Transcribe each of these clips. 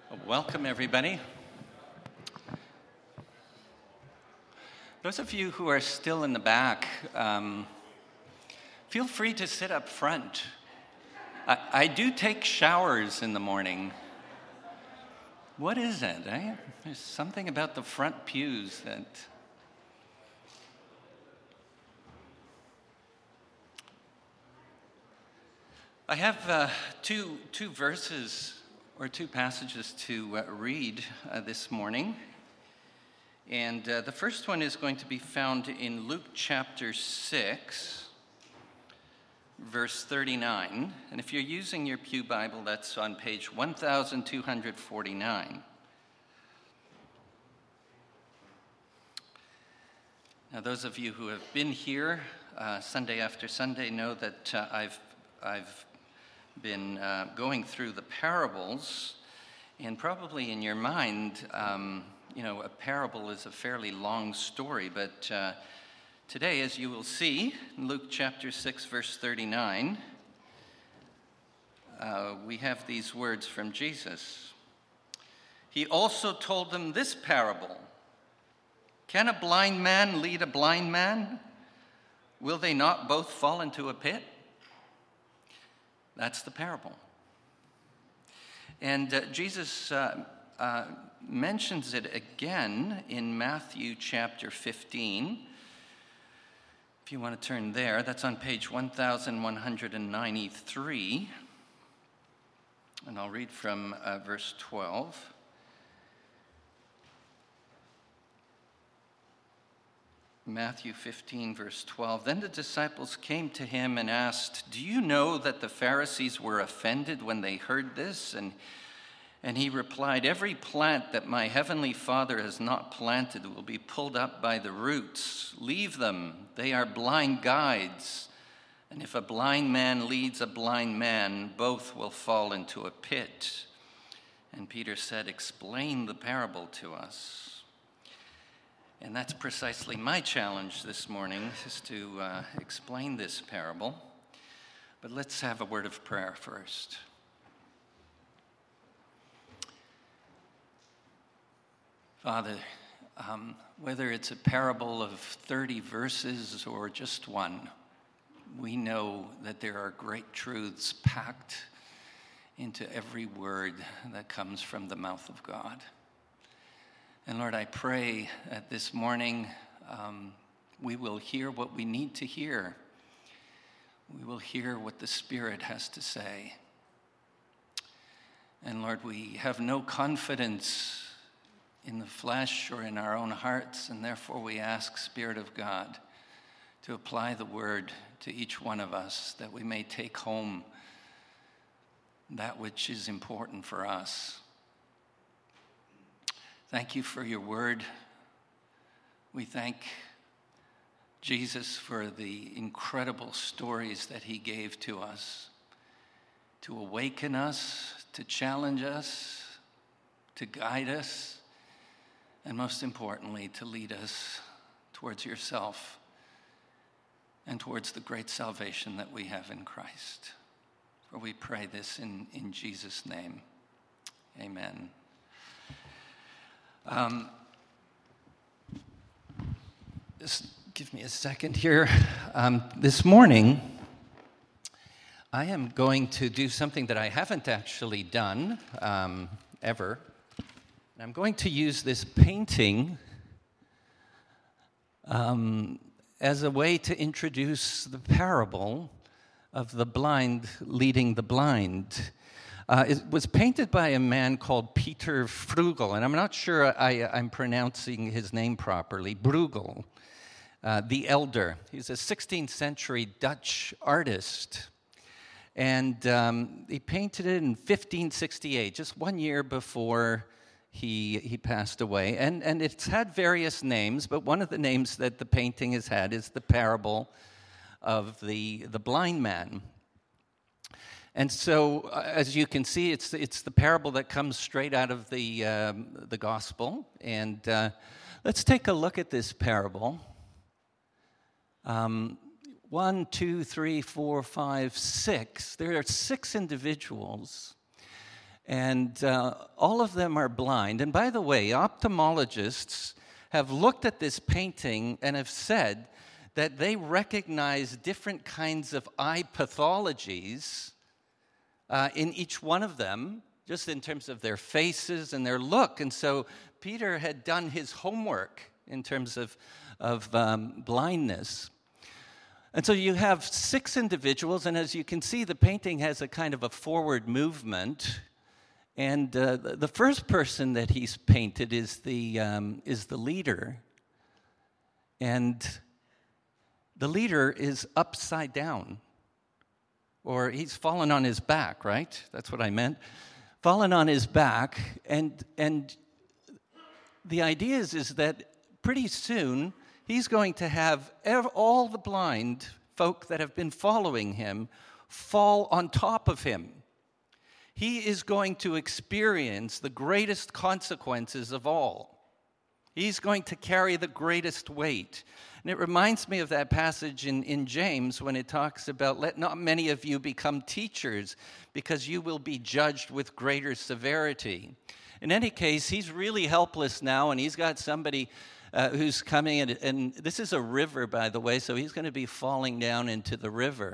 Welcome, everybody. Those of you who are still in the back, feel free to sit up front. I do take showers in the morning. What is it, eh? There's something about the front pews that... I have two verses or two passages to read this morning. And the first one is going to be found in Luke chapter 6, verse 39. And if you're using your Pew Bible, that's on page 1249. Now, those of you who have been here Sunday after Sunday know that I've been going through the parables, and probably in your mind, a parable is a fairly long story, but today, as you will see, in Luke chapter 6, verse 39, we have these words from Jesus. He also told them this parable. Can a blind man lead a blind man? Will they not both fall into a pit? That's the parable. And Jesus mentions it again in Matthew chapter 15. If you want to turn there, that's on page 1193. And I'll read from verse 12. Matthew 15, verse 12. Then the disciples came to him and asked, "Do you know that the Pharisees were offended when they heard this?" And he replied, "Every plant that my heavenly Father has not planted will be pulled up by the roots. Leave them. They are blind guides. And if a blind man leads a blind man, both will fall into a pit." And Peter said, "Explain the parable to us." And that's precisely my challenge this morning, is to explain this parable. But let's have a word of prayer first. Father, whether it's a parable of 30 verses or just one, we know that there are great truths packed into every word that comes from the mouth of God. And Lord, I pray that this morning we will hear what we need to hear. We will hear what the Spirit has to say. And Lord, we have no confidence in the flesh or in our own hearts, and therefore we ask, Spirit of God, to apply the word to each one of us, that we may take home that which is important for us. Thank you for your word. We thank Jesus for the incredible stories that he gave to us, to awaken us, to challenge us, to guide us, and most importantly, to lead us towards yourself and towards the great salvation that we have in Christ. For we pray this in Jesus' name. Amen. Just give me a second here. This morning, I am going to do something that I haven't actually done ever. I'm going to use this painting as a way to introduce the parable of the blind leading the blind. It was painted by a man called Peter Bruegel, and I'm not sure I'm pronouncing his name properly. Bruegel, the Elder. He's a 16th century Dutch artist, and he painted it in 1568, just 1 year before he passed away. And it's had various names, but one of the names that the painting has had is the parable of the blind man. And so, as you can see, it's the parable that comes straight out of the gospel. And let's take a look at this parable. 1, 2, 3, 4, 5, 6. There are 6 individuals. And all of them are blind. And by the way, ophthalmologists have looked at this painting and have said that they recognize different kinds of eye pathologies in each one of them, just in terms of their faces and their look. And so Peter had done his homework in terms of blindness. And so you have 6 individuals, and as you can see, the painting has a kind of a forward movement. And the first person that he's painted is the leader. And the leader is upside down. Or he's fallen on his back, right? That's what I meant. Fallen on his back. And the idea is that pretty soon he's going to have all the blind folk that have been following him fall on top of him. He is going to experience the greatest consequences of all. He's going to carry the greatest weight. And it reminds me of that passage in James when it talks about, let not many of you become teachers, because you will be judged with greater severity. In any case, he's really helpless now, and he's got somebody who's coming, and this is a river, by the way, so he's going to be falling down into the river.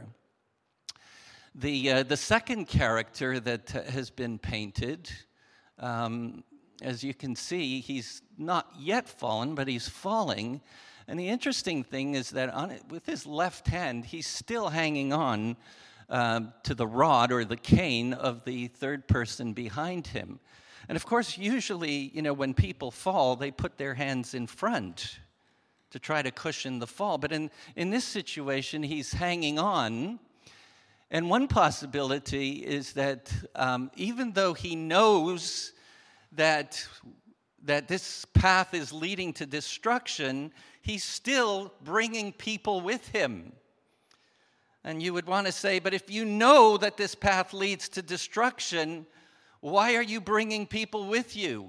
The second character that has been painted, as you can see, he's not yet fallen, but he's falling. And the interesting thing is that with his left hand, he's still hanging on to the rod or the cane of the third person behind him. And of course, usually, when people fall, they put their hands in front to try to cushion the fall. But in this situation, he's hanging on. And one possibility is that even though he knows that this path is leading to destruction, he's still bringing people with him. And you would want to say, but if you know that this path leads to destruction, why are you bringing people with you?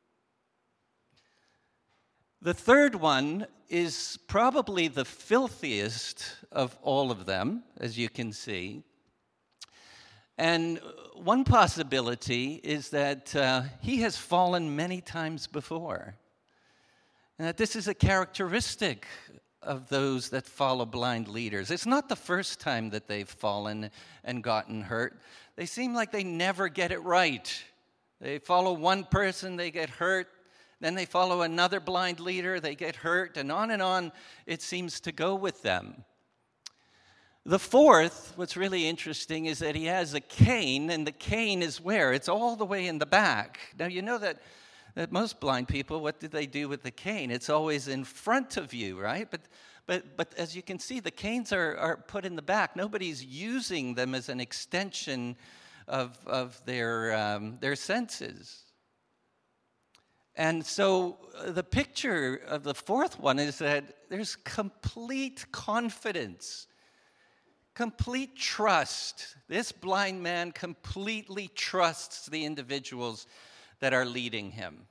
The third one is probably the filthiest of all of them, as you can see. And one possibility is that he has fallen many times before. And that this is a characteristic of those that follow blind leaders. It's not the first time that they've fallen and gotten hurt. They seem like they never get it right. They follow one person, they get hurt. Then they follow another blind leader, they get hurt. And on it seems to go with them. The fourth, what's really interesting, is that he has a cane, and the cane is where? It's all the way in the back. Now, you know that most blind people, what do they do with the cane? It's always in front of you, right? But as you can see, the canes are put in the back. Nobody's using them as an extension of their senses. And so the picture of the fourth one is that there's complete confidence, complete trust. This blind man completely trusts the individuals that are leading him.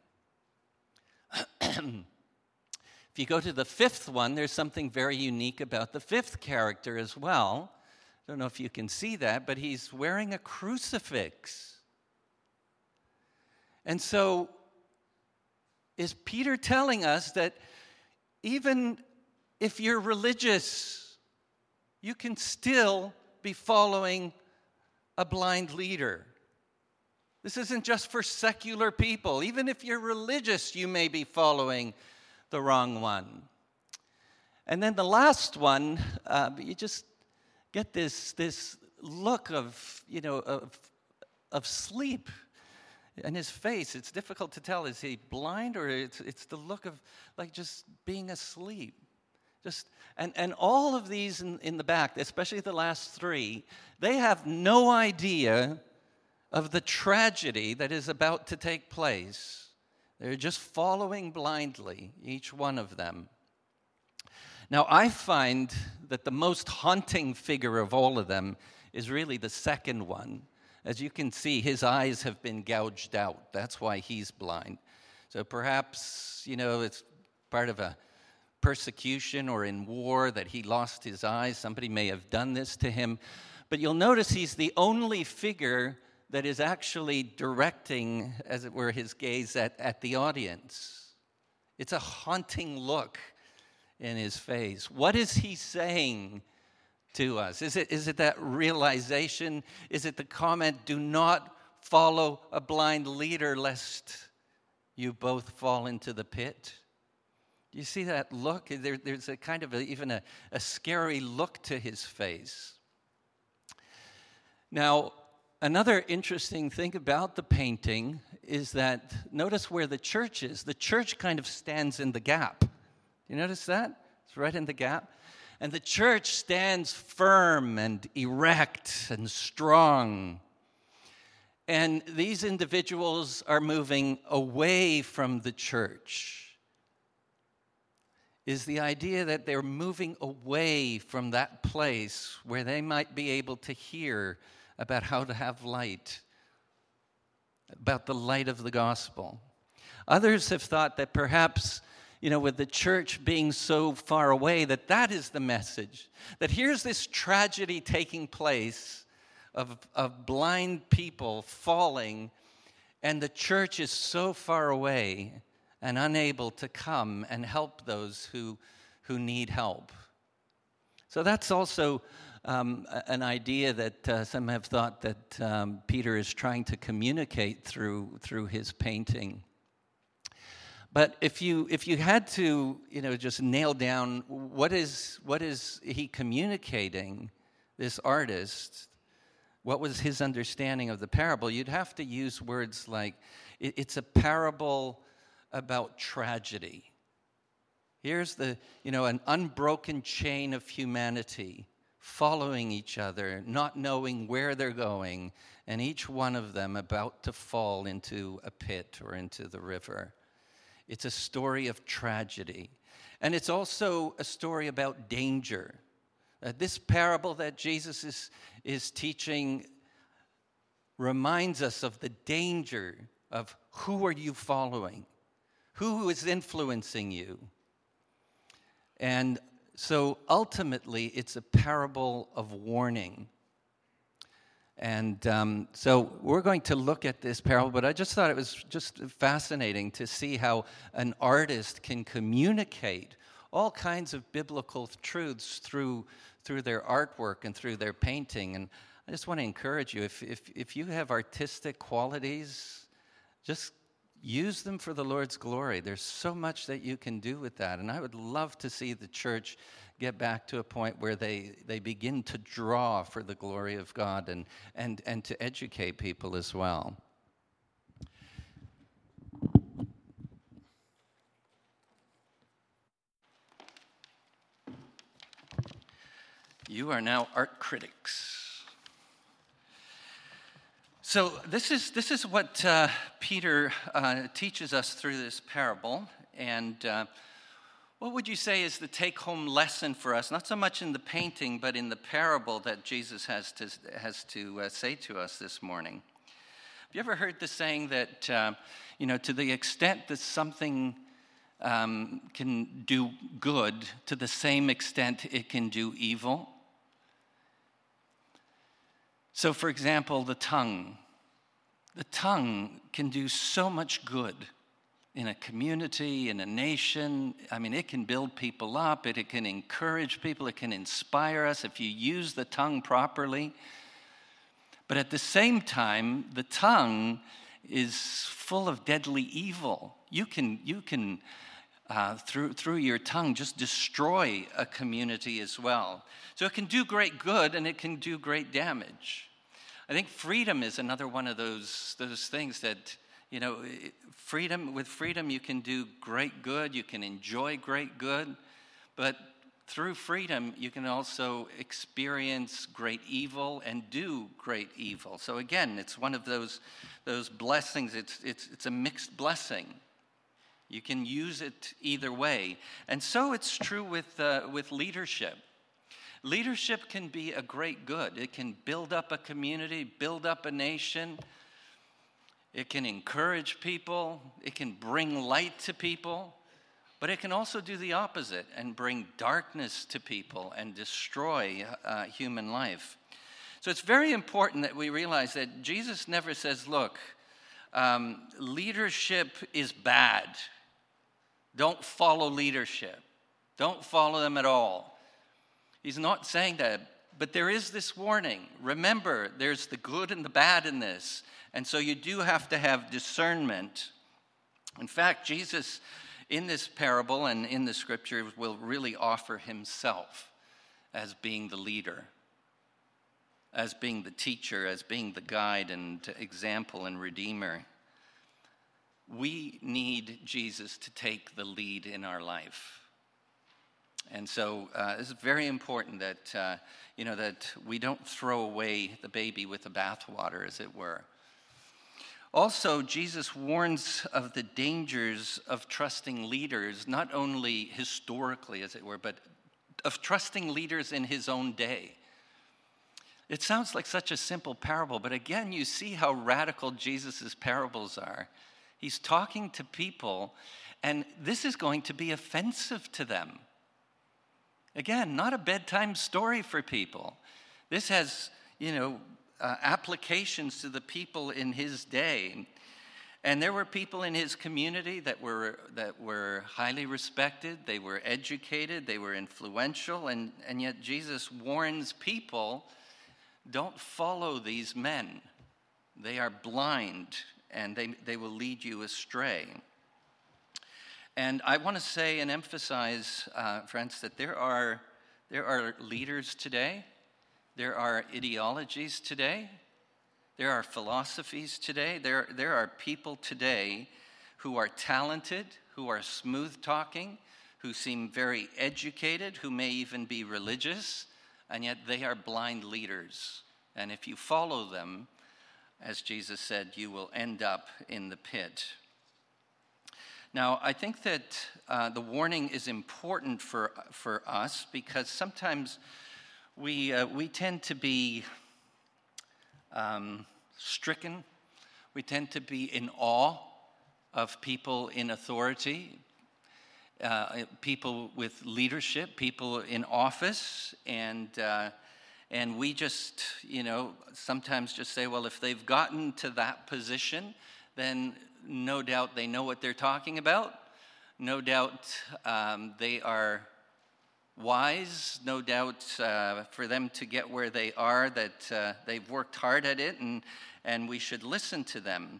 If you go to the fifth one, there's something very unique about the fifth character as well. I don't know if you can see that, but he's wearing a crucifix. And so, is Peter telling us that even if you're religious, you can still be following a blind leader? This isn't just for secular people. Even if you're religious, you may be following the wrong one. And then the last one, you just get this look of sleep in his face. It's difficult to tell. Is he blind, or it's the look of like just being asleep? And all of these in the back, especially the last three, they have no idea of the tragedy that is about to take place. They're just following blindly, each one of them. Now, I find that the most haunting figure of all of them is really the second one. As you can see, his eyes have been gouged out. That's why he's blind. So perhaps, it's part of a persecution or in war that he lost his eyes. Somebody may have done this to him. But you'll notice he's the only figure that is actually directing, as it were, his gaze at the audience. It's a haunting look in his face. What is he saying to us? Is it that realization? Is it the comment, do not follow a blind leader lest you both fall into the pit? Do you see that look? There's a kind of even a scary look to his face. Now, another interesting thing about the painting is that, notice where the church is. The church kind of stands in the gap. You notice that? It's right in the gap. And the church stands firm and erect and strong. And these individuals are moving away from the church. Is the idea that they're moving away from that place where they might be able to hear about how to have light, about the light of the gospel. Others have thought that perhaps, with the church being so far away, that is the message. That here's this tragedy taking place of blind people falling, and the church is so far away and unable to come and help those who need help. So that's also an idea that some have thought that Peter is trying to communicate through his painting. But if you had to just nail down what is he communicating, this artist, what was his understanding of the parable, you'd have to use words like it's a parable about tragedy. Here's an unbroken chain of humanity following each other, not knowing where they're going, and each one of them about to fall into a pit or into the river. It's a story of tragedy. And it's also a story about danger. This parable that Jesus is teaching reminds us of the danger of who are you following? Who is influencing you? And so ultimately, it's a parable of warning. And so we're going to look at this parable, but I just thought it was just fascinating to see how an artist can communicate all kinds of biblical truths through their artwork and through their painting. And I just want to encourage you, if you have artistic qualities, just use them for the Lord's glory. There's so much that you can do with that. And I would love to see the church get back to a point where they begin to draw for the glory of God and to educate people as well. You are now art critics. So this is what Peter teaches us through this parable, and what would you say is the take-home lesson for us? Not so much in the painting, but in the parable that Jesus has to say to us this morning. Have you ever heard the saying that to the extent that something can do good, to the same extent it can do evil? So, for example, the tongue. The tongue can do so much good in a community, in a nation. I mean, it can build people up. It can encourage people. It can inspire us if you use the tongue properly. But at the same time, the tongue is full of deadly evil. You can through your tongue just destroy a community as well. So it can do great good and it can do great damage. I think freedom is another one of those things that, with freedom you can do great good, you can enjoy great good, but through freedom you can also experience great evil and do great evil. So again, it's one of those blessings. It's a mixed blessing. You can use it either way. And so it's true with leadership. Leadership can be a great good. It can build up a community, build up a nation. It can encourage people. It can bring light to people. But it can also do the opposite and bring darkness to people and destroy human life. So it's very important that we realize that Jesus never says, look, leadership is bad. Don't follow leadership. Don't follow them at all. He's not saying that. But there is this warning. Remember, there's the good and the bad in this. And so you do have to have discernment. In fact, Jesus, in this parable and in the scripture, will really offer himself as being the leader, as being the teacher, as being the guide and example and redeemer. We need Jesus to take the lead in our life. And so it's very important that, that we don't throw away the baby with the bathwater, as it were. Also, Jesus warns of the dangers of trusting leaders, not only historically, as it were, but of trusting leaders in his own day. It sounds like such a simple parable, but again, you see how radical Jesus' parables are. He's talking to people, and this is going to be offensive to them. Again, not a bedtime story for people. This has, applications to the people in his day. And there were people in his community that were highly respected, they were educated, they were influential, and yet Jesus warns people, don't follow these men. They are blind, and they will lead you astray. And I want to say and emphasize, friends, that there are leaders today, there are ideologies today, there are philosophies today, there are people today who are talented, who are smooth-talking, who seem very educated, who may even be religious, and yet they are blind leaders. And if you follow them, as Jesus said, you will end up in the pit. Now, I think that the warning is important for us because sometimes we tend to be stricken. We tend to be in awe of people in authority, people with leadership, people in office, and we just, sometimes just say, well, if they've gotten to that position, then no doubt they know what they're talking about. No doubt they are wise. No doubt for them to get where they are that they've worked hard at it, and we should listen to them.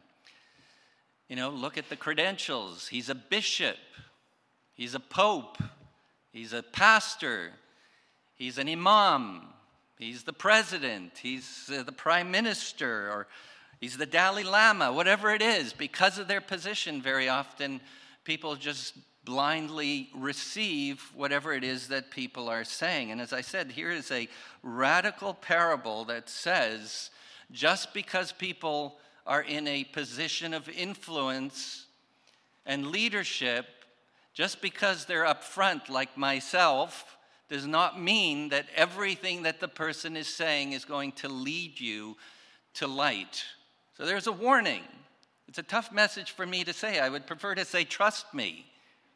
Look at the credentials. He's a bishop. He's a pope. He's a pastor. He's an imam. He's the president. He's the prime minister, or he's the Dalai Lama, whatever it is. Because of their position, very often people just blindly receive whatever it is that people are saying. And as I said, here is a radical parable that says, just because people are in a position of influence and leadership, just because they're up front like myself, does not mean that everything that the person is saying is going to lead you to light. So there's a warning. It's a tough message for me to say. I would prefer to say, trust me.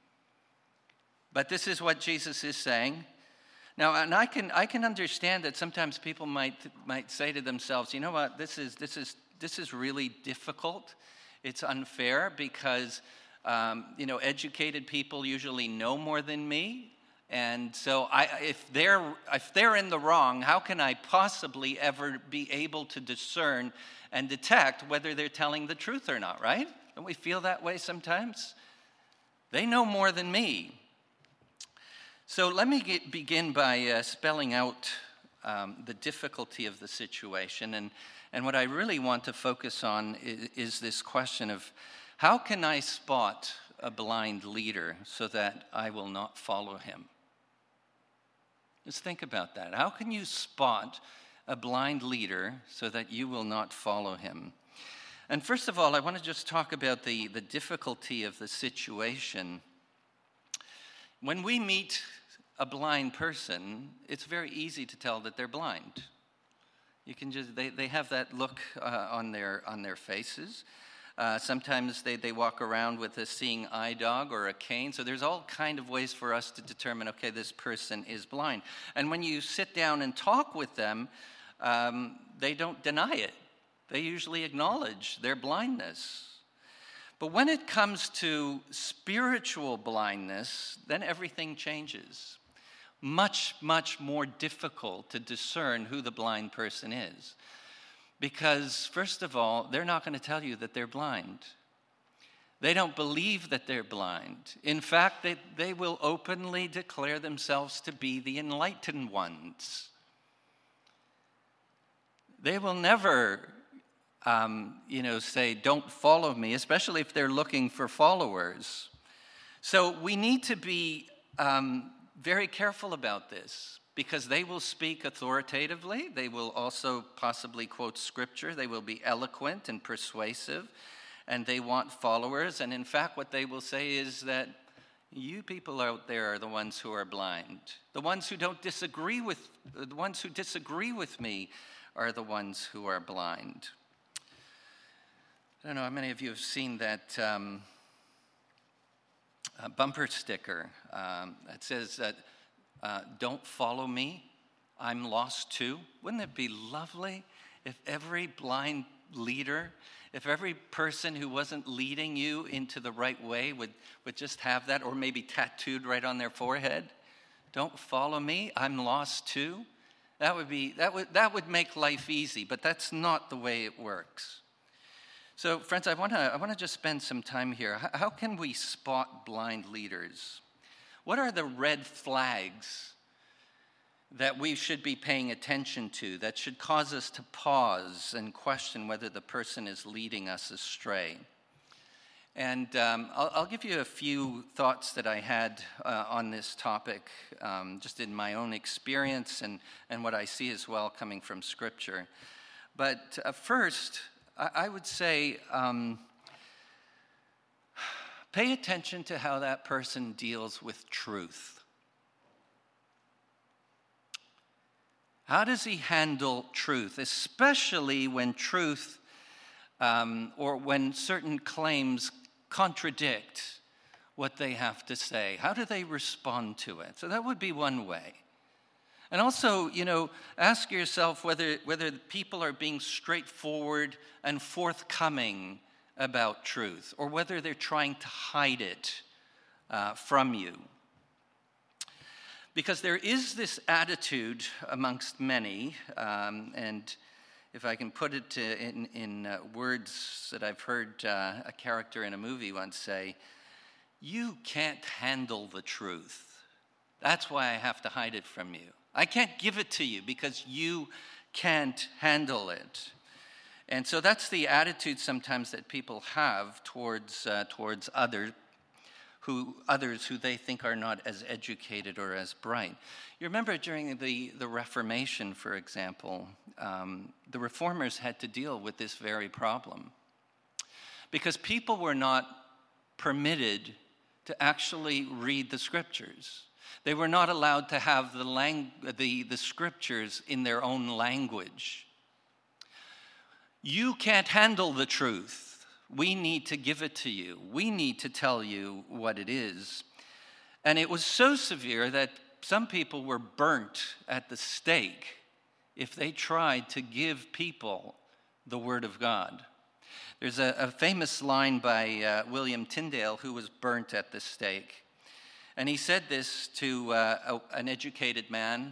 But this is what Jesus is saying. Now, and I can understand that sometimes people might say to themselves, you know what, this is really difficult. It's unfair because educated people usually know more than me. And so if they're in the wrong, how can I possibly ever be able to discern and detect whether they're telling the truth or not, right? Don't we feel that way sometimes? They know more than me. So let me begin by spelling out the difficulty of the situation. And what I really want to focus on is this question of how can I spot a blind leader so that I will not follow him? Just think about that. How can you spot a blind leader so that you will not follow him? And first of all, I want to just talk about the difficulty of the situation. When we meet a blind person, it's very easy to tell that they're blind. You can just they have that look on their faces. Sometimes they walk around with a seeing eye dog or a cane. So there's all kind of ways for us to determine, okay, this person is blind. And when you sit down and talk with them, they don't deny it. They usually acknowledge their blindness. But when it comes to spiritual blindness, then everything changes. Much, much more difficult to discern who the blind person is. Because, first of all, they're not going to tell you that they're blind. They don't believe that they're blind. In fact, they will openly declare themselves to be the enlightened ones. They will never, say, don't follow me, especially if they're looking for followers. So we need to be very careful about this, because they will speak authoritatively. They will also possibly quote scripture. They will be eloquent and persuasive, and they want followers. And in fact, what they will say is that you people out there are the ones who are blind. The ones who disagree with me are the ones who are blind. I don't know how many of you have seen that bumper sticker that says that don't follow me, I'm lost too. Wouldn't it be lovely if every blind leader, if every person who wasn't leading you into the right way would just have that, or maybe tattooed right on their forehead? Don't follow me, I'm lost too. That would make life easy, but that's not the way it works. So, friends, I want to just spend some time here. How can we spot blind leaders? What are the red flags that we should be paying attention to, that should cause us to pause and question whether the person is leading us astray? And I'll give you a few thoughts that I had on this topic, just in my own experience and what I see as well coming from Scripture. But first, I would say pay attention to how that person deals with truth. How does he handle truth, especially when truth or when certain claims contradict what they have to say? How do they respond to it? So that would be one way. And also, ask yourself whether people are being straightforward and forthcoming about truth, or whether they're trying to hide it from you. Because there is this attitude amongst many, and if I can put it in words that I've heard a character in a movie once say, you can't handle the truth. That's why I have to hide it from you. I can't give it to you because you can't handle it. And so that's the attitude sometimes that people have towards others who they think are not as educated or as bright. You remember during the Reformation, for example, the reformers had to deal with this very problem because people were not permitted to actually read the scriptures. They were not allowed to have the scriptures in their own language. You can't handle the truth. We need to give it to you. We need to tell you what it is. And it was so severe that some people were burnt at the stake if they tried to give people the Word of God. There's a famous line by William Tyndale, who was burnt at the stake. And he said this to an educated man.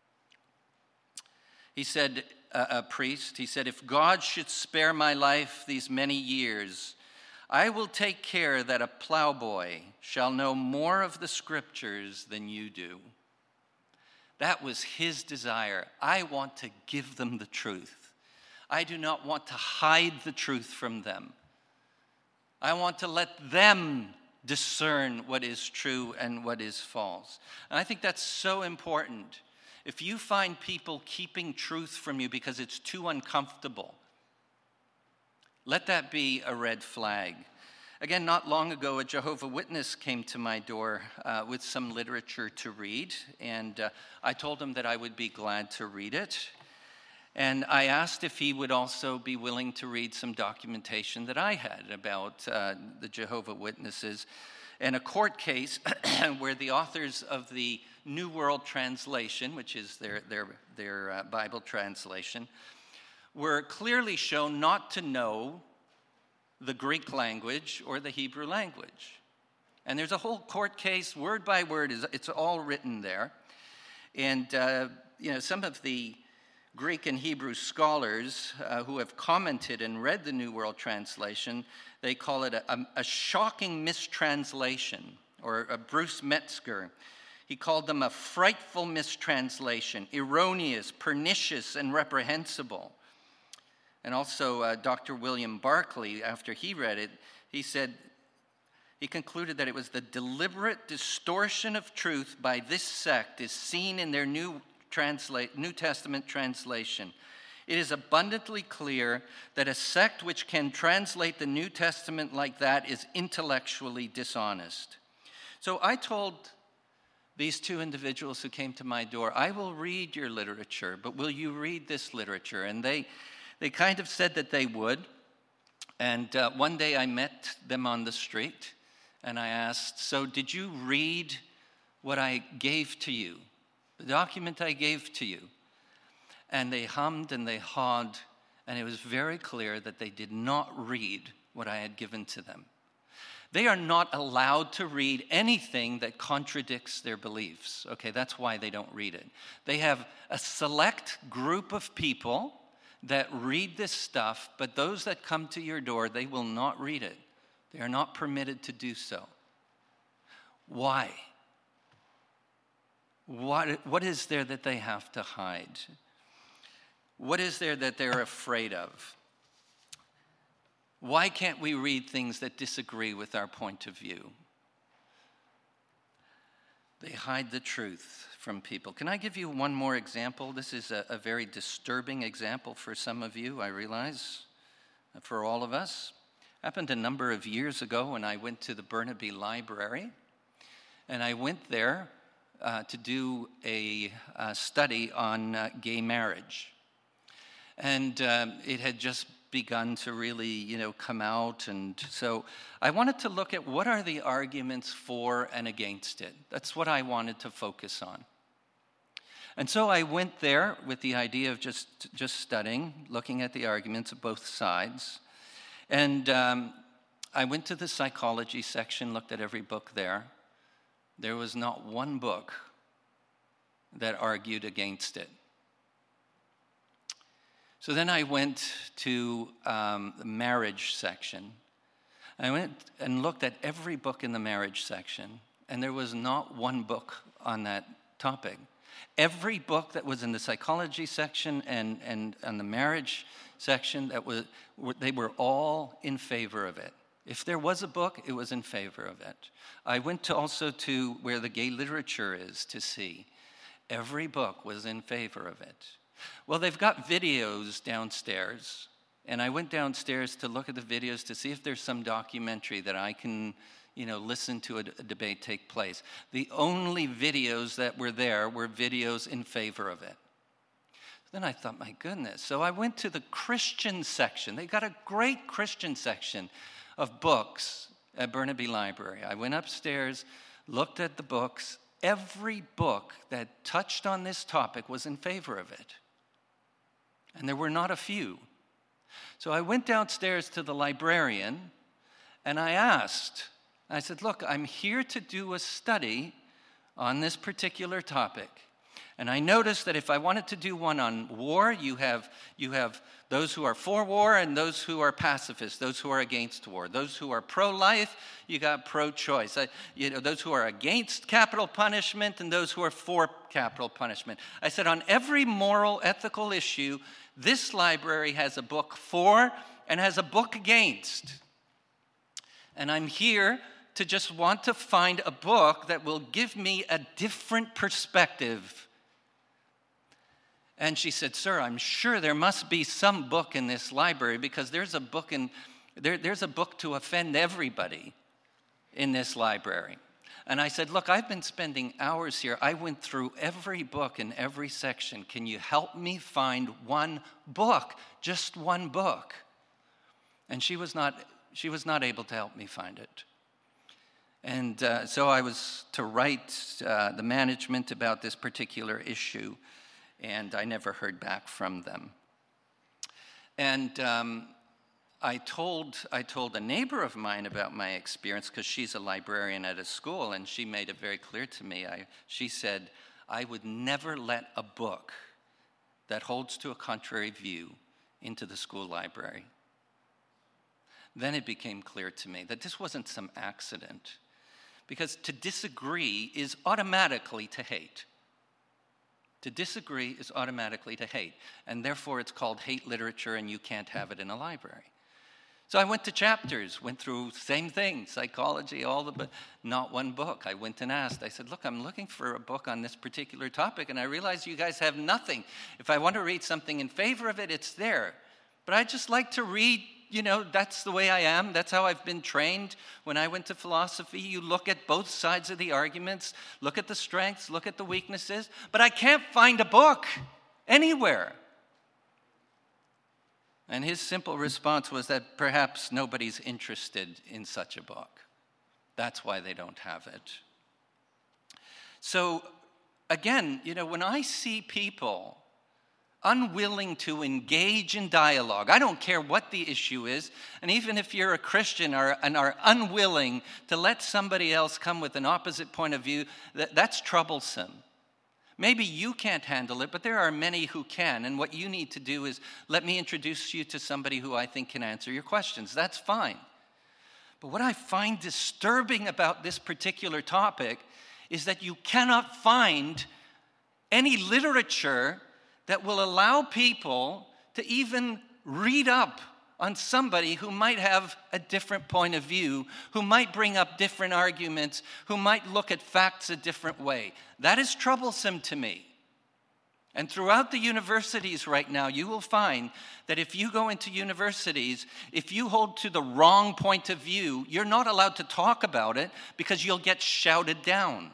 He said, a priest, he said, if God should spare my life these many years, I will take care that a plowboy shall know more of the scriptures than you do. That was his desire. I want to give them the truth. I do not want to hide the truth from them. I want to let them discern what is true and what is false. And I think that's so important. If you find people keeping truth from you because it's too uncomfortable, let that be a red flag. Again, not long ago, a Jehovah's Witness came to my door with some literature to read, and I told him that I would be glad to read it. And I asked if he would also be willing to read some documentation that I had about the Jehovah's Witnesses. and a court case where the authors of the New World Translation, which is their Bible translation, were clearly shown not to know the Greek language or the Hebrew language. And there's a whole court case, word by word, it's all written there. And, some of the Greek and Hebrew scholars who have commented and read the New World Translation, they call it a shocking mistranslation, or Bruce Metzger. He called them a frightful mistranslation, erroneous, pernicious, and reprehensible. And also Dr. William Barclay, after he read it, he concluded that it was the deliberate distortion of truth by this sect is seen in their New Testament translation. It is abundantly clear that a sect which can translate the New Testament like that is intellectually dishonest. So I told these two individuals who came to my door, I will read your literature, but will you read this literature? And they kind of said that they would. And one day I met them on the street, and I asked, so did you read what I gave to you, the document I gave to you? And they hummed and they hawed, and it was very clear that they did not read what I had given to them. They are not allowed to read anything that contradicts their beliefs. Okay, that's why they don't read it. They have a select group of people that read this stuff, but those that come to your door, they will not read it. They are not permitted to do so. Why? What is there that they have to hide? What is there that they're afraid of? Why can't we read things that disagree with our point of view? They hide the truth from people. Can I give you one more example? This is a very disturbing example for some of you, I realize, for all of us. Happened a number of years ago when I went to the Burnaby Library, and I went there to do a study on gay marriage. And it had just begun to really, come out. And so I wanted to look at what are the arguments for and against it. That's what I wanted to focus on. And so I went there with the idea of just studying, looking at the arguments of both sides. And I went to the psychology section, looked at every book there. There was not one book that argued against it. So then I went to the marriage section. I went and looked at every book in the marriage section, and there was not one book on that topic. Every book that was in the psychology section and on the marriage section, they were all in favor of it. If there was a book, it was in favor of it. I went also to where the gay literature is to see. Every book was in favor of it. Well, they've got videos downstairs, and I went downstairs to look at the videos to see if there's some documentary that I can, listen to a debate take place. The only videos that were there were videos in favor of it. Then I thought, my goodness. So I went to the Christian section. They got a great Christian section of books at Burnaby Library. I went upstairs, looked at the books. Every book that touched on this topic was in favor of it. And there were not a few. So I went downstairs to the librarian, and I said, look, I'm here to do a study on this particular topic. And I noticed that if I wanted to do one on war, you have those who are for war and those who are pacifists, those who are against war. Those who are pro-life, you got pro-choice. Those who are against capital punishment and those who are for capital punishment. I said on every moral, ethical issue, this library has a book for and has a book against. And I'm here to just want to find a book that will give me a different perspective. And she said, sir, I'm sure there must be some book in this library because there's a book there's a book to offend everybody in this library. And I said, look, I've been spending hours here. I went through every book in every section. Can you help me find one book, just one book? And she was not able to help me find it. And so I was to write the management about this particular issue, and I never heard back from them. And I told a neighbor of mine about my experience, because she's a librarian at a school, and she made it very clear to me. She said, I would never let a book that holds to a contrary view into the school library. Then it became clear to me that this wasn't some accident, because to disagree is automatically to hate. To disagree is automatically to hate, and therefore it's called hate literature, and you can't have it in a library. So I went to Chapters, went through same thing, psychology, but not one book. I went and asked. I said, look, I'm looking for a book on this particular topic, and I realize you guys have nothing. If I want to read something in favor of it, it's there. But I just like to read, that's the way I am. That's how I've been trained. When I went to philosophy, you look at both sides of the arguments, look at the strengths, look at the weaknesses, but I can't find a book anywhere. And his simple response was that perhaps nobody's interested in such a book. That's why they don't have it. So, again, when I see people unwilling to engage in dialogue, I don't care what the issue is, and even if you're a Christian and are unwilling to let somebody else come with an opposite point of view, that's troublesome. Maybe you can't handle it, but there are many who can. And what you need to do is let me introduce you to somebody who I think can answer your questions. That's fine. But what I find disturbing about this particular topic is that you cannot find any literature that will allow people to even read up on somebody who might have a different point of view, who might bring up different arguments, who might look at facts a different way. That is troublesome to me. And throughout the universities right now, you will find that if you go into universities, if you hold to the wrong point of view, you're not allowed to talk about it because you'll get shouted down.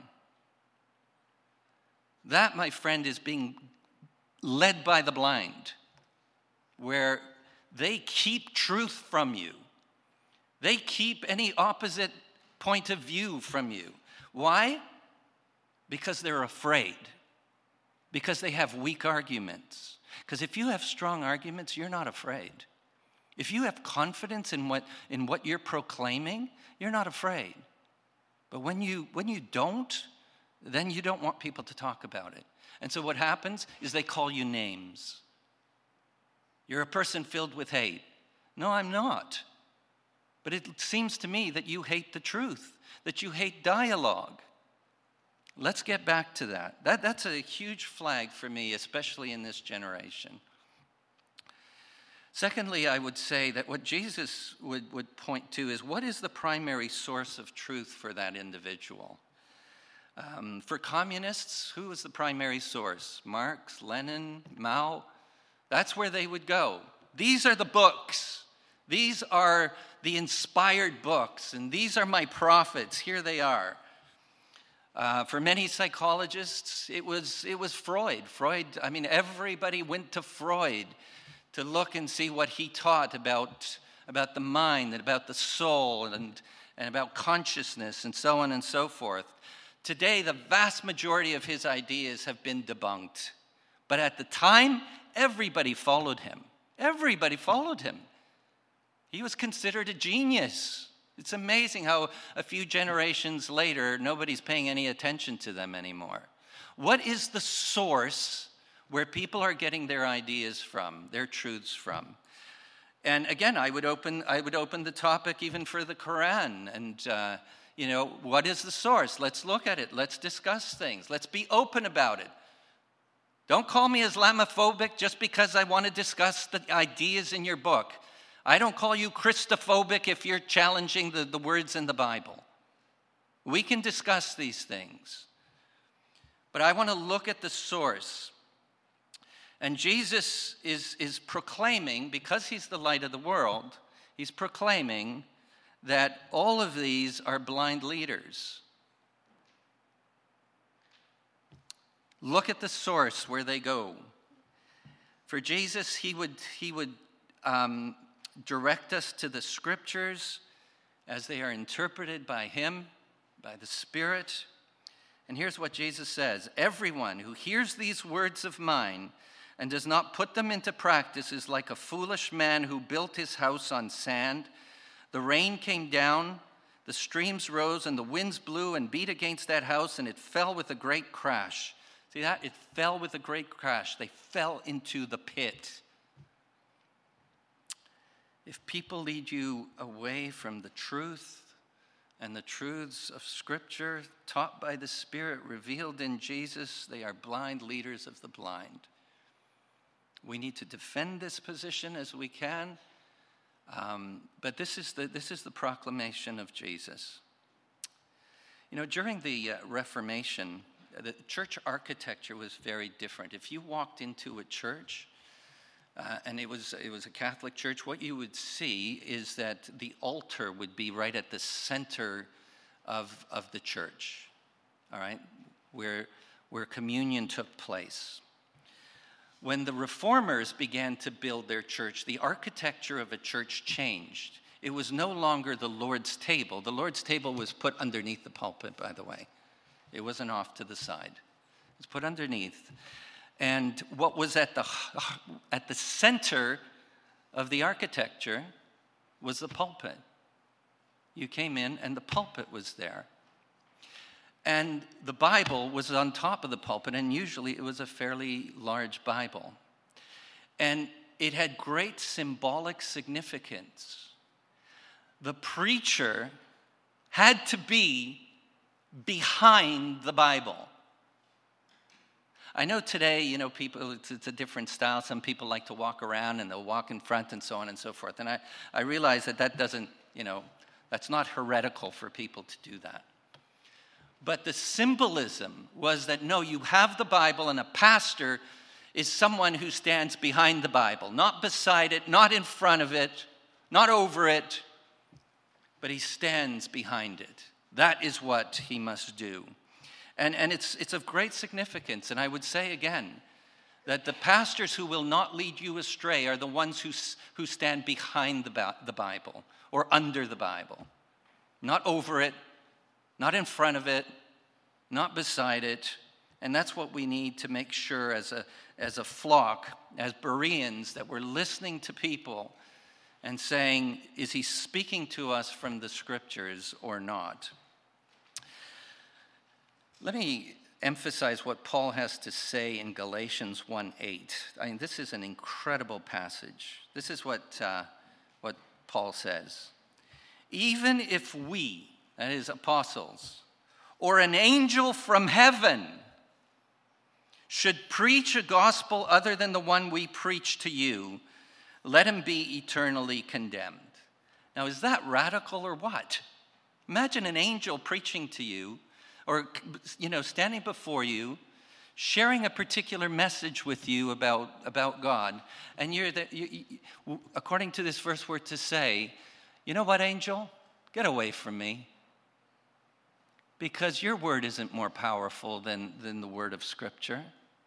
That, my friend, is being led by the blind, where they keep truth from you. They keep any opposite point of view from you. Why? Because they're afraid. Because they have weak arguments. Because if you have strong arguments, you're not afraid. If you have confidence in what you're proclaiming, you're not afraid. But when you don't, then you don't want people to talk about it. And so what happens is they call you names. You're a person filled with hate. No, I'm not. But it seems to me that you hate the truth, that you hate dialogue. Let's get back to that. That's a huge flag for me, especially in this generation. Secondly, I would say that what Jesus would point to is what is the primary source of truth for that individual? For communists, who is the primary source? Marx, Lenin, Mao? That's where they would go. These are the books. These are the inspired books, and these are my prophets. Here they are. For many psychologists, it was Freud. Everybody went to Freud to look and see what he taught about the mind and about the soul and about consciousness and so on and so forth. Today, the vast majority of his ideas have been debunked. But at the time, everybody followed him. Everybody followed him. He was considered a genius. It's amazing how a few generations later, nobody's paying any attention to them anymore. What is the source where people are getting their ideas from, their truths from? And again, I would open the topic even for the Quran. And, what is the source? Let's look at it. Let's discuss things. Let's be open about it. Don't call me Islamophobic just because I want to discuss the ideas in your book. I don't call you Christophobic if you're challenging the words in the Bible. We can discuss these things. But I want to look at the source. And Jesus is proclaiming, because he's the light of the world, he's proclaiming that all of these are blind leaders. Look at the source where they go. For Jesus, he would direct us to the scriptures as they are interpreted by him. by the Spirit. And here's what Jesus says: everyone who hears these words of mine and does not put them into practice is like a foolish man who built his house on sand. The rain came down, the streams rose, and the winds blew and beat against that house, and it fell with a great crash. See that? It fell with a great crash. They fell into the pit. If people lead you away from the truth and the truths of Scripture taught by the Spirit, revealed in Jesus, they are blind leaders of the blind. We need to defend this position as we can, but this is the proclamation of Jesus. You know, during the Reformation, the church architecture was very different. If you walked into a church, and it was a Catholic church, what you would see is that the altar would be right at the center of the church, all right, where communion took place. When the Reformers began to build their church, the architecture of a church changed. It was no longer the Lord's table. The Lord's table was put underneath the pulpit, by the way. It wasn't off to the side. It was put underneath. And what was at the center of the architecture was the pulpit. You came in and the pulpit was there. And the Bible was on top of the pulpit, and usually it was a fairly large Bible. And it had great symbolic significance. The preacher had to be behind the Bible. I know today, you know, people, it's a different style. Some people like to walk around and they'll walk in front and so on and so forth. And I realize that doesn't, you know, that's not heretical for people to do that. But the symbolism was that, no, you have the Bible, and a pastor is someone who stands behind the Bible, not beside it, not in front of it, not over it, but he stands behind it. That is what he must do. And it's of great significance. And I would say again that the pastors who will not lead you astray are the ones who stand behind the Bible or under the Bible, not over it, not in front of it, not beside it. And that's what we need to make sure as a flock, as Bereans, that we're listening to people and saying, is he speaking to us from the Scriptures or not? Let me emphasize what Paul has to say in Galatians 1:8. I mean, this is an incredible passage. This is what Paul says. Even if we, that is apostles, or an angel from heaven should preach a gospel other than the one we preach to you, let him be eternally condemned. Now, is that radical or what? Imagine an angel preaching to you, or, you know, standing before you, sharing a particular message with you about God, and according to this verse, we're to say, you know what, angel? Get away from me. Because your word isn't more powerful than the word of Scripture.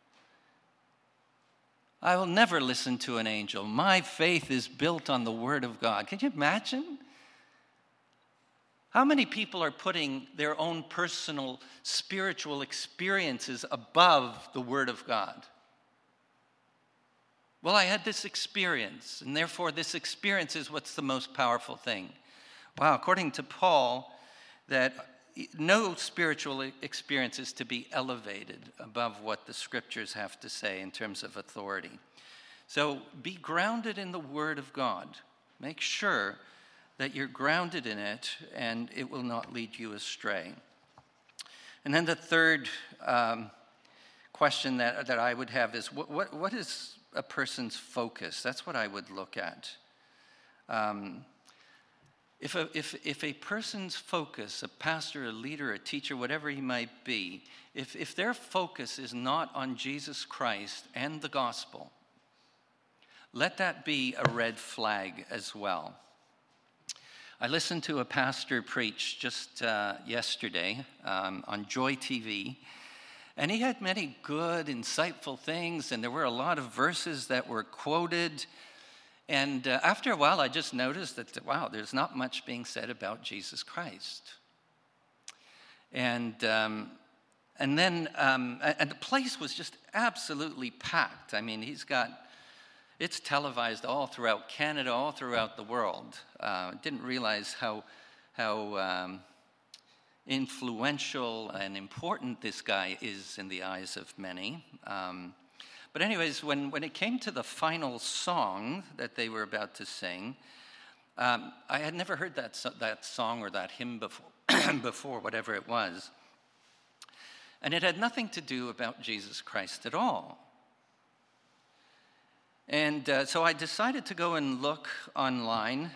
I will never listen to an angel. My faith is built on the word of God. Can you imagine? How many people are putting their own personal spiritual experiences above the word of God? Well, I had this experience, and therefore this experience is what's the most powerful thing. Wow, according to Paul, that no spiritual experience is to be elevated above what the Scriptures have to say in terms of authority. So be grounded in the Word of God. Make sure that you're grounded in it, and it will not lead you astray. And then the third question that I would have is, what is a person's focus? That's what I would look at. If a person's focus, a pastor, a leader, a teacher, whatever he might be, if their focus is not on Jesus Christ and the gospel, let that be a red flag as well. I listened to a pastor preach just yesterday on Joy TV, and he had many good, insightful things, and there were a lot of verses that were quoted. And after a while, I just noticed that, wow, there's not much being said about Jesus Christ. And then the place was just absolutely packed. I mean, it's televised all throughout Canada, all throughout the world. Didn't realize how influential and important this guy is in the eyes of many. But anyways, when it came to the final song that they were about to sing, I had never heard that song or that hymn before, whatever it was. And it had nothing to do about Jesus Christ at all. And so I decided to go and look online,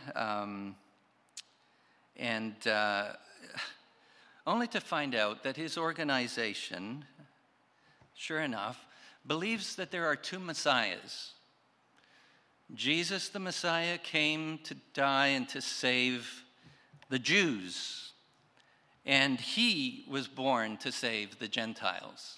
and only to find out that his organization, sure enough, believes that there are two Messiahs. Jesus the Messiah came to die and to save the Jews, and he was born to save the Gentiles.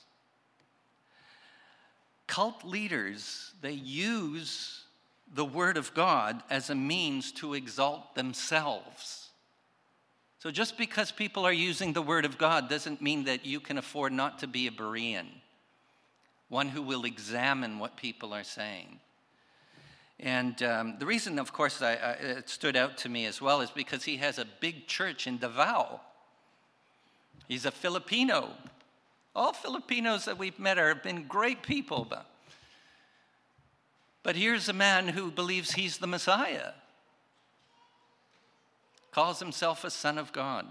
Cult leaders, they use the Word of God as a means to exalt themselves. So just because people are using the Word of God doesn't mean that you can afford not to be a Berean, one who will examine what people are saying. And the reason, of course, it stood out to me as well is because he has a big church in Davao. He's a Filipino. All Filipinos that we've met have been great people. But here's a man who believes he's the Messiah. Calls himself a son of God.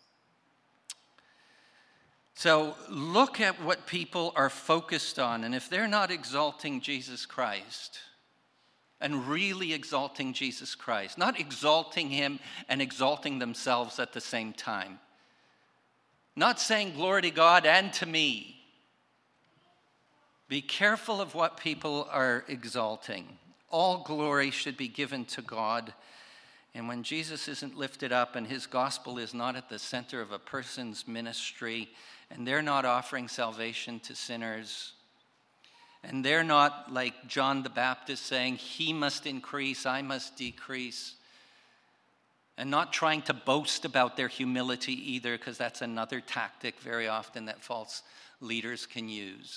So look at what people are focused on. And if they're not exalting Jesus Christ, and really exalting Jesus Christ, not exalting him and exalting themselves at the same time, not saying glory to God and to me. Be careful of what people are exalting. All glory should be given to God. And when Jesus isn't lifted up and his gospel is not at the center of a person's ministry, and they're not offering salvation to sinners, and they're not like John the Baptist saying, he must increase, I must decrease, and not trying to boast about their humility either, because that's another tactic very often that false leaders can use.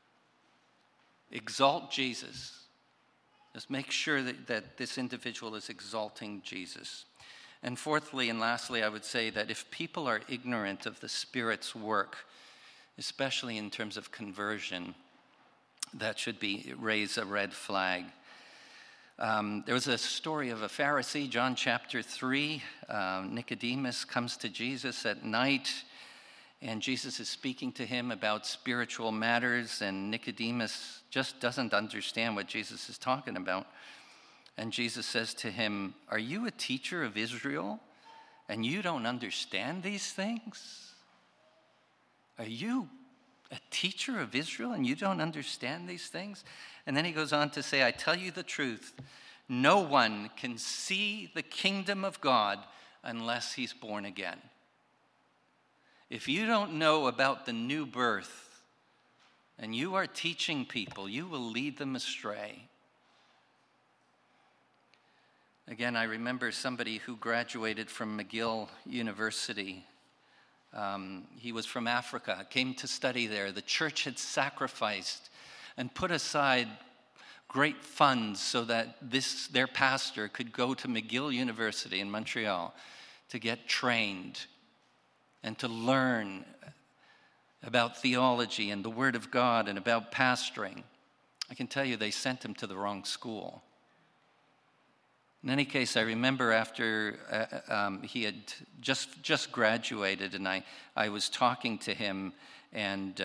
Exalt Jesus. Just make sure that this individual is exalting Jesus. And fourthly and lastly, I would say that if people are ignorant of the Spirit's work, especially in terms of conversion, that should raise a red flag. There was a story of a Pharisee, John chapter 3. Nicodemus comes to Jesus at night, and Jesus is speaking to him about spiritual matters, and Nicodemus just doesn't understand what Jesus is talking about. And Jesus says to him, "Are you a teacher of Israel, and you don't understand these things? Are you a teacher of Israel, and you don't understand these things?" And then he goes on to say, "I tell you the truth, no one can see the kingdom of God unless he's born again." If you don't know about the new birth, and you are teaching people, you will lead them astray. Again, I remember somebody who graduated from McGill University. He was from Africa, came to study there. The church had sacrificed and put aside great funds so that their pastor could go to McGill University in Montreal to get trained and to learn about theology and the Word of God and about pastoring. I can tell you they sent him to the wrong school. In any case, I remember after he had just graduated, and I was talking to him, and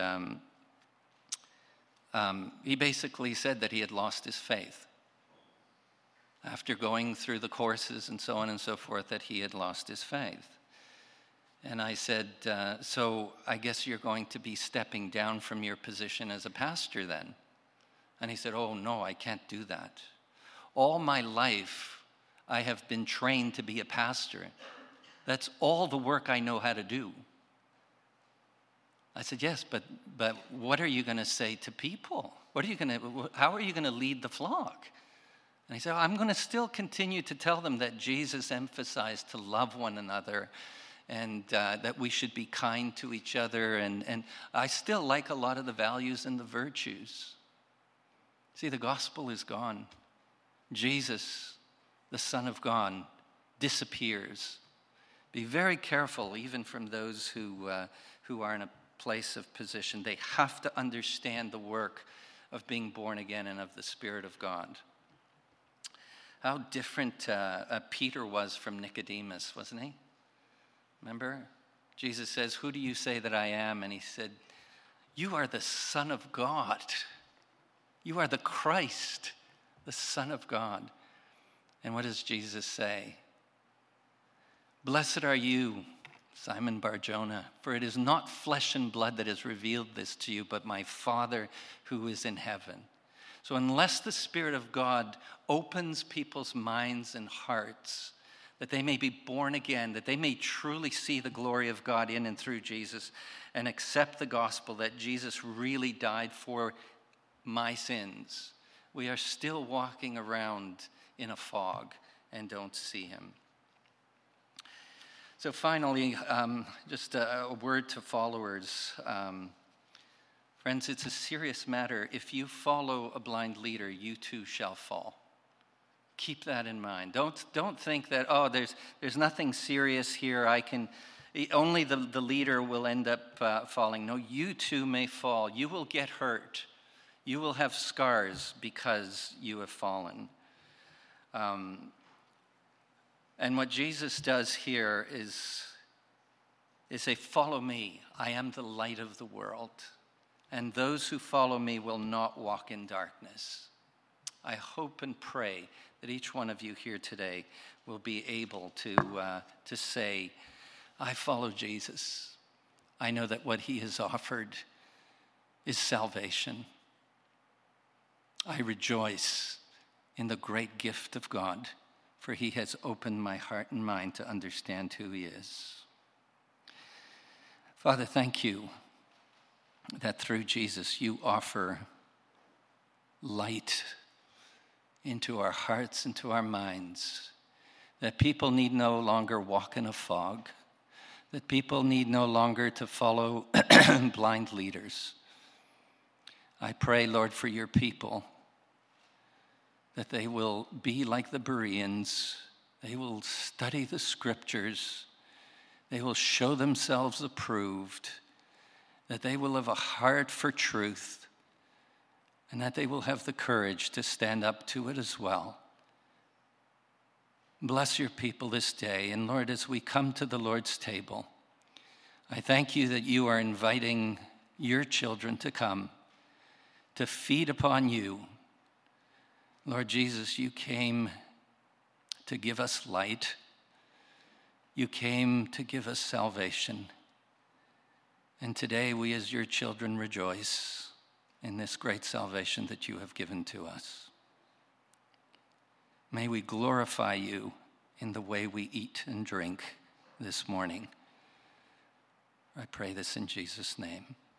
he basically said that he had lost his faith. After going through the courses and so on and so forth, that he had lost his faith. And I said, so I guess you're going to be stepping down from your position as a pastor then? And he said, "Oh, no, I can't do that. All my life, I have been trained to be a pastor. That's all the work I know how to do." I said, "Yes, but what are you going to say to people? How are you going to lead the flock?" And he said, "I'm going to still continue to tell them that Jesus emphasized to love one another and that we should be kind to each other. And I still like a lot of the values and the virtues. See, the gospel is gone. Jesus, the Son of God, disappears. Be very careful, even from those who are in a place of position. They have to understand the work of being born again and of the Spirit of God. How different Peter was from Nicodemus, wasn't he? Remember? Jesus says, "Who do you say that I am?" And he said, "You are the Son of God. You are the Christ, the Son of God." And what does Jesus say? "Blessed are you, Simon Bar-Jonah, for it is not flesh and blood that has revealed this to you, but my Father who is in heaven." So unless the Spirit of God opens people's minds and hearts, that they may be born again, that they may truly see the glory of God in and through Jesus and accept the gospel that Jesus really died for my sins, we are still walking around in a fog and don't see him. So finally, just a word to followers. Friends, it's a serious matter. If you follow a blind leader, you too shall fall. Keep that in mind. Don't think that, there's nothing serious here. Only the leader will end up falling. No, you too may fall. You will get hurt. You will have scars because you have fallen. And what Jesus does here is say, "Follow me. I am the light of the world. And those who follow me will not walk in darkness." I hope and pray that each one of you here today will be able to say, "I follow Jesus. I know that what he has offered is salvation. I rejoice in the great gift of God, for he has opened my heart and mind to understand who he is." Father, thank you that through Jesus you offer light into our hearts, into our minds, that people need no longer walk in a fog, that people need no longer to follow blind leaders. I pray, Lord, for your people, that they will be like the Bereans. They will study the scriptures. They will show themselves approved, that they will have a heart for truth, and that they will have the courage to stand up to it as well. Bless your people this day. And Lord, as we come to the Lord's table, I thank you that you are inviting your children to come, to feed upon you. Lord Jesus, you came to give us light. You came to give us salvation. And today we as your children rejoice in this great salvation that you have given to us. May we glorify you in the way we eat and drink this morning. I pray this in Jesus' name.